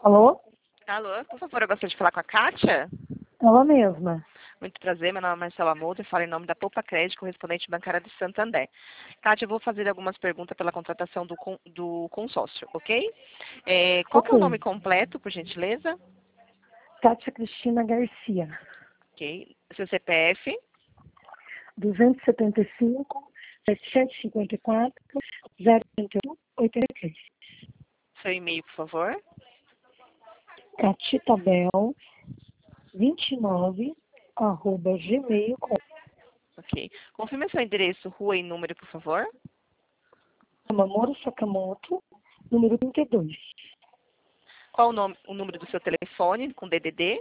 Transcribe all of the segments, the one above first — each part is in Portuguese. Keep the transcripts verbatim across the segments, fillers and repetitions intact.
Alô? Alô, por favor, eu gostaria de falar com a Kátia. Ela mesma. Muito prazer, meu nome é Marcela Mouto e falo em nome da Poupa Crédito, correspondente bancária do Santander. Kátia, eu vou fazer algumas perguntas pela contratação do, con- do consórcio, ok? É, qual que é o nome Ok. completo, por gentileza? Kátia Cristina Garcia. Ok. Seu C P F? duzentos e setenta e cinco, setecentos e cinquenta e quatro, zero oitenta e um, oitenta e três. Seu e-mail, por favor? Catitabel, vinte e nove, arroba gmail ponto Ok. Confirme seu endereço, rua e número, por favor. com. Mamoru Sakamoto, número trinta e dois. Qual o, nome, o número do seu telefone com D D D?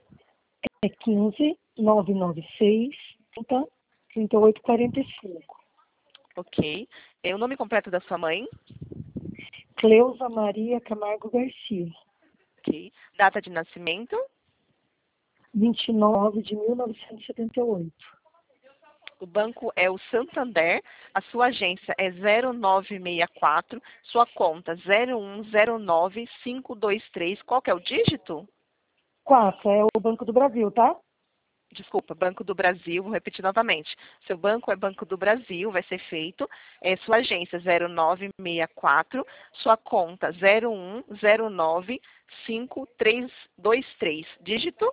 É quinze, novecentos e noventa e seis, trinta, trinta e oito, quarenta e cinco. Ok. É, o nome completo da sua mãe? Cleusa Maria Camargo Garcia. Ok. Data de nascimento? vinte e nove de mil novecentos e setenta e oito. O banco é o Santander, a sua agência é zero nove seis quatro, sua conta zero um zero nove cinco dois três. Qual que é o dígito? quatro, é o Banco do Brasil, tá? Desculpa, Banco do Brasil, vou repetir novamente. Seu banco é Banco do Brasil, vai ser feito. É sua agência zero nove seis quatro, sua conta zero um zero nove cinco três dois três. Dígito?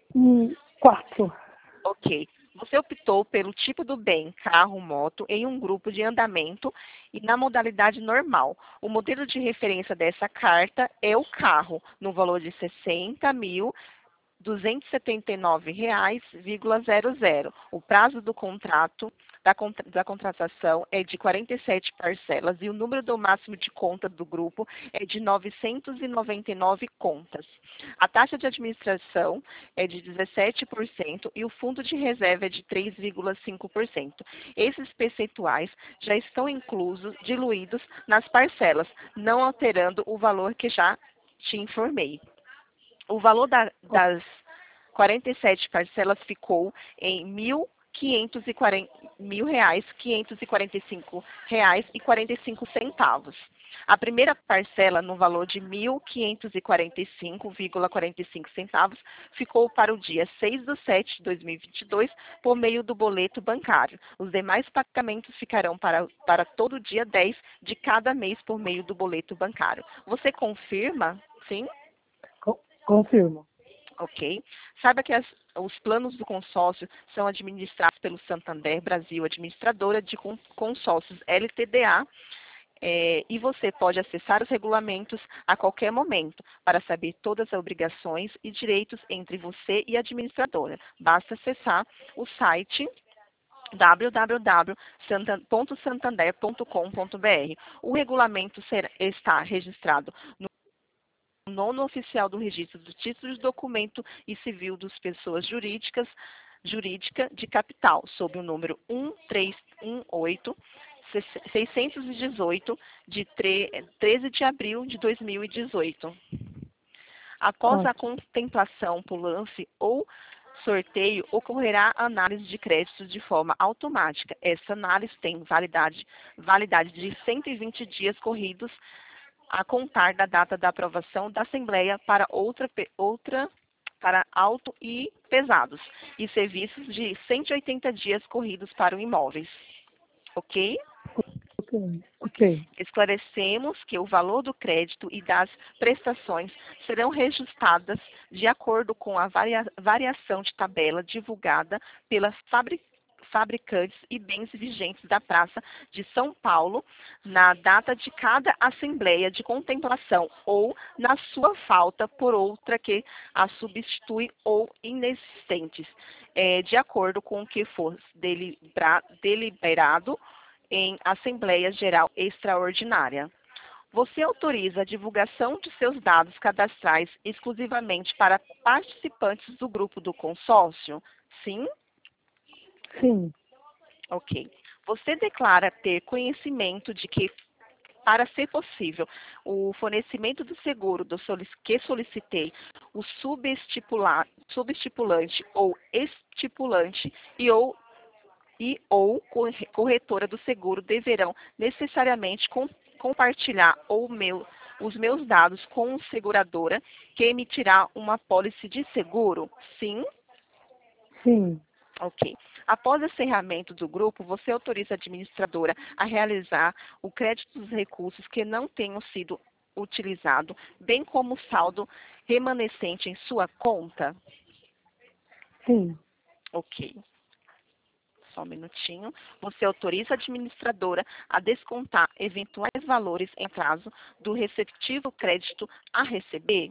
E quatro. Ok. Você optou pelo tipo do bem, carro, moto, em um grupo de andamento e na modalidade normal. O modelo de referência dessa carta é o carro, no valor de sessenta mil duzentos e setenta e nove reais vírgula zero zero. O prazo do contrato da, contra- da contratação é de quarenta e sete parcelas e o número do máximo de contas do grupo é de novecentos e noventa e nove contas. A taxa de administração é de dezessete por cento e o fundo de reserva é de três vírgula cinco por cento. Esses percentuais já estão inclusos, diluídos nas parcelas, não alterando o valor que já te informei. O valor da- das quarenta e sete parcelas ficou em mil quinhentos e quarenta mil reais, quinhentos e quarenta e cinco reais e quarenta e cinco centavos. A primeira parcela, no valor de mil quinhentos e quarenta e cinco vírgula quarenta e cinco centavos, ficou para o dia seis de setembro de dois mil e vinte e dois por meio do boleto bancário. Os demais pagamentos ficarão para, para todo dia dez de cada mês por meio do boleto bancário. Você confirma? Sim? Co- Confirmo. Ok. Saiba que as- os planos do consórcio são administrados pelo Santander Brasil, administradora de con- consórcios L T D A, eh, e você pode acessar os regulamentos a qualquer momento para saber todas as obrigações e direitos entre você e a administradora. Basta acessar o site w w w ponto santander ponto com ponto b r. O regulamento será- está registrado nono oficial do registro do título de documento e civil das pessoas jurídicas, jurídica de capital, sob o número um três um oito, seiscentos e dezoito, de tre- treze de abril de dois mil e dezoito. Após a Ótimo. contemplação por lance ou sorteio, ocorrerá análise de créditos de forma automática. Essa análise tem validade, validade de cento e vinte dias corridos a contar da data da aprovação da Assembleia para outra, pe- outra para auto e pesados e serviços de cento e oitenta dias corridos para o imóveis. Ok? Ok. Ok. Esclarecemos que o valor do crédito e das prestações serão reajustadas de acordo com a varia- variação de tabela divulgada pelas fabri- fabricantes e bens vigentes da Praça de São Paulo na data de cada assembleia de contemplação ou na sua falta por outra que a substitui ou inexistentes, eh, de acordo com o que for delibera- deliberado em Assembleia Geral Extraordinária. Você autoriza a divulgação de seus dados cadastrais exclusivamente para participantes do grupo do consórcio? Sim? Sim. Ok. Você declara ter conhecimento de que, para ser possível o fornecimento do seguro do solic que solicitei, o subestipula subestipulante ou estipulante e ou e ou corretora do seguro deverão necessariamente com, compartilhar ou meu os meus dados com seguradora que emitirá uma pólice de seguro? Sim? Sim. Ok. Após o encerramento do grupo, você autoriza a administradora a realizar o crédito dos recursos que não tenham sido utilizados, bem como o saldo remanescente em sua conta? Sim. Ok. Só um minutinho. Você autoriza a administradora a descontar eventuais valores em atraso do respectivo crédito a receber?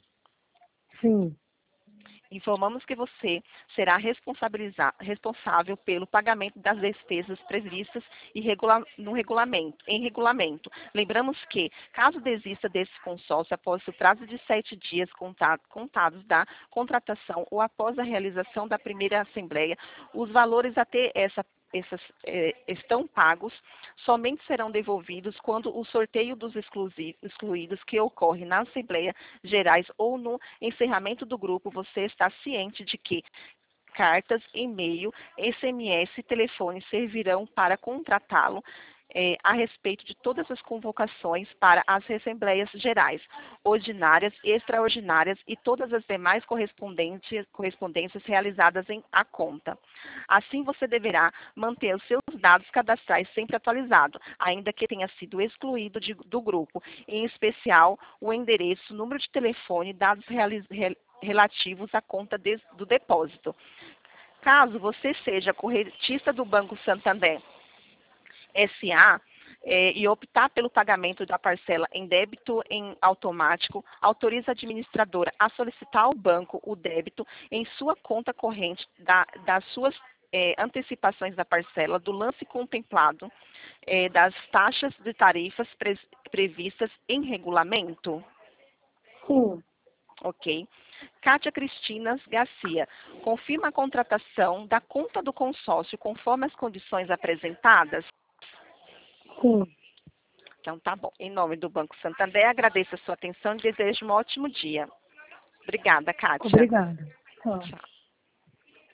Sim. Informamos que você será responsabiliza- responsável pelo pagamento das despesas previstas e regula- no regulamento, em regulamento. Lembramos que, caso desista desse consórcio após o prazo de sete dias conta- contados da contratação ou após a realização da primeira assembleia, os valores até essa essas, eh, estão pagos, somente serão devolvidos quando o sorteio dos exclusi- excluídos que ocorre na Assembleia Gerais ou no encerramento do grupo, você está ciente de que cartas, e-mail, S M S e telefone servirão para contratá-lo eh, a respeito de todas as convocações para as Assembleias Gerais, ordinárias, extraordinárias e todas as demais correspondências, correspondências realizadas em a conta. Assim, você deverá manter os seus dados cadastrais sempre atualizados, ainda que tenha sido excluído de- do grupo, em especial o endereço, número de telefone, dados reali- re- relativos à conta de- do depósito. Caso você seja correntista do Banco Santander S A eh, e optar pelo pagamento da parcela em débito em automático, autoriza a administradora a solicitar ao banco o débito em sua conta corrente da- das suas eh, antecipações da parcela, do lance contemplado, eh, das taxas de tarifas pre- previstas em regulamento? Sim. Ok. Kátia Cristinas Garcia, confirma a contratação da conta do consórcio conforme as condições apresentadas? Sim. Então, tá bom. Em nome do Banco Santander, agradeço a sua atenção e desejo um ótimo dia. Obrigada, Kátia. Obrigada. Tchau. Tchau.